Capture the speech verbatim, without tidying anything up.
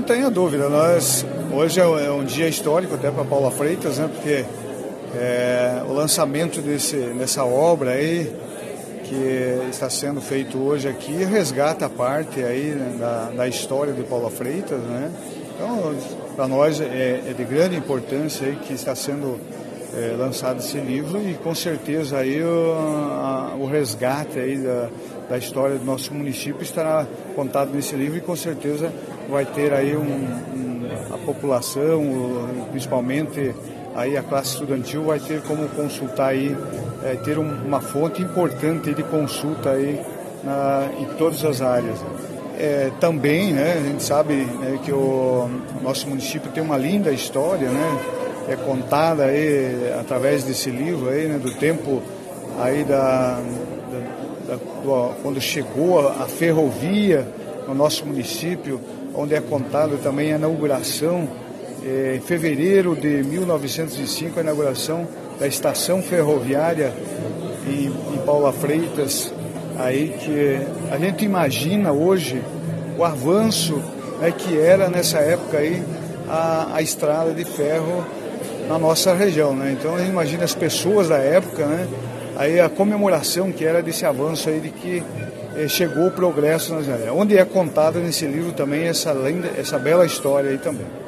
não tenha dúvida, nós, hoje é um dia histórico até para Paula Freitas, né, porque é, o lançamento desse, dessa obra aí, que está sendo feito hoje aqui, resgata a parte aí, né, da, da história de Paula Freitas, né? Então, para nós é, é de grande importância aí que está sendo é, lançado esse livro e com certeza aí o, a, o resgate aí da, da história do nosso município estará contado nesse livro e com certeza vai ter aí um, um, a população, o, principalmente aí a classe estudantil vai ter como consultar aí, é, ter um, uma fonte importante de consulta aí na, em todas as áreas. É, também, né, a gente sabe, né, que o, o nosso município tem uma linda história, né, é contada aí através desse livro aí, né, do tempo aí da, da, da do, quando chegou a, a ferrovia no nosso município, onde é contada também a inauguração é, em fevereiro de mil novecentos e cinco, a inauguração da estação ferroviária em, em Paula Freitas, aí que a gente imagina hoje o avanço, né, que era nessa época aí a, a estrada de ferro na nossa região, né? Então a gente imagina as pessoas da época, né, aí a comemoração que era desse avanço aí de que eh, chegou o progresso na área, onde é contada nesse livro também essa linda, essa bela história aí também.